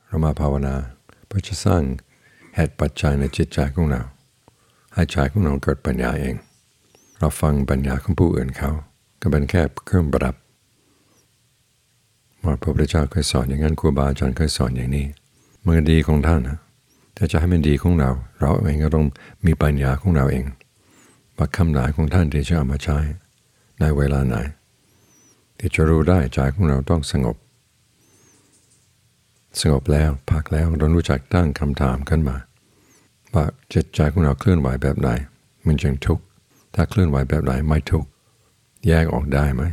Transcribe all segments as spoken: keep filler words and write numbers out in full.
เรามาภาวนาเพื่อจะสร้างเหตุปัจจัยในจิตใจของเราให้ใจของเราเกิดปัญญาเองเราฟังปัญญาของผู้อื่นเขาก็เป็นแค่เครื่องประดับว่าพระพุทธเจ้าเคยสอนอย่างนั้นครูบาอาจารย์เคยสอนอย่างนี้มันก็ดีของท่านนะถ้าจะให้มันดีของเราเราเองก็ต้องมีปัญญาของเราเองว่าคำไหนของท่านที่จะเอามาใช้ในเวลาไหนที่จะรู้ได้ใจของเราต้องสงบสงบแล้วพักแล้วเรารู้จักตั้งคำถามขึ้นมาว่าจิตใจของเราเคลื่อนไหวแบบไหนมันจึงทุกข์ถ้าเคลื่อนไหวแบบไหนไม่ทุกข์แยกออกได้ไหม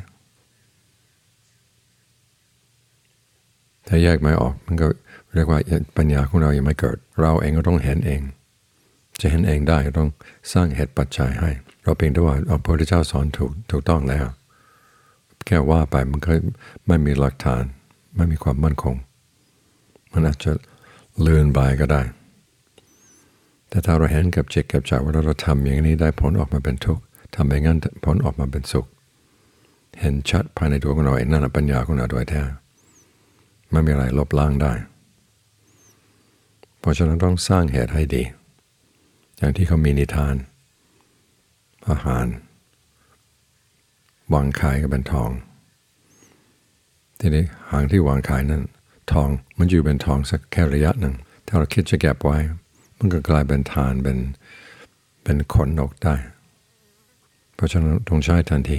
ถ้าแยกไม่ออกมันก็เรียกว่าปัญญาของเรายังไม่เกิดเราเองก็ต้องเห็นเองจะเห็นเองได้ก็ต้องสร้างเหตุปัจจัยให้เราเพียงแต่ว่าพระพุทธเจ้าสอนถูกถูกต้องแล้วแค่ว่าไปมันก็ไม่มีหลักฐานไม่มีความมั่นคงมันอาจจะเลื่อนไปก็ได้แต่ถ้าเราเห็นกับจิตกับใจว่าเราทำอย่างนี้ได้ผลออกมาเป็นทุกข์ทำไปงั้นผลออกมาเป็นสุขเห็นชัดภายในตัวของเราเองนั่นแหละปัญญาของเราโดยแท้ไม่มีอะไรลบล้างได้เพราะฉะนั้นต้องสร้างเหตุให้ดีอย่างที่เขามีนิทานอาหารวางขายก็เป็นทองทีนี้หางที่วางขายนั้นทองมันอยู่เป็นทองสักแค่ระยะหนึ่งถ้าเราคิดจะเก็บไว้มันก็กลายเป็นทานเป็นเป็นขนนกได้เพราะฉะนั้นต้องใช้ทันที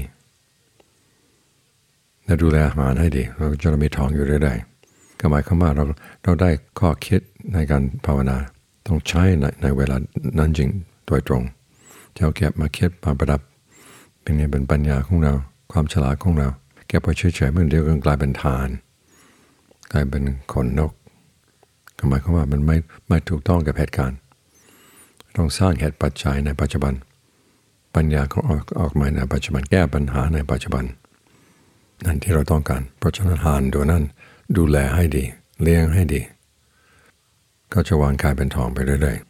และดูแลอาหารให้ดีเราจะมีทองอยู่เรื่อยๆก็หมายความว่าเราเราได้ข้อคิดในการภาวนาต้องใช้ในในเวลานั้นจริงโดยตรงจะเอาเก็บมาคิดมาประดับเป็นไงเป็นปัญญาของเราความฉลาดของเราเก็บไว้เฉยๆมันเดียวกันกลายเป็นทานกลายเป็นขนนกก็หมายความว่ามันไม่ไม่ถูกต้องกับเหตุการณ์ต้องสร้างเหตุปัจจัยในปัจจุบันปัญญาก็ออกออกมาในปัจจุบันแก้ปัญหาในปัจจุบันนั่นที่เราต้องการเพราะฉะนั้นทานตัวนั้นดูแลให้ดีเลี้ยงให้ดีก็จะวางขายเป็นทองไปเรื่อย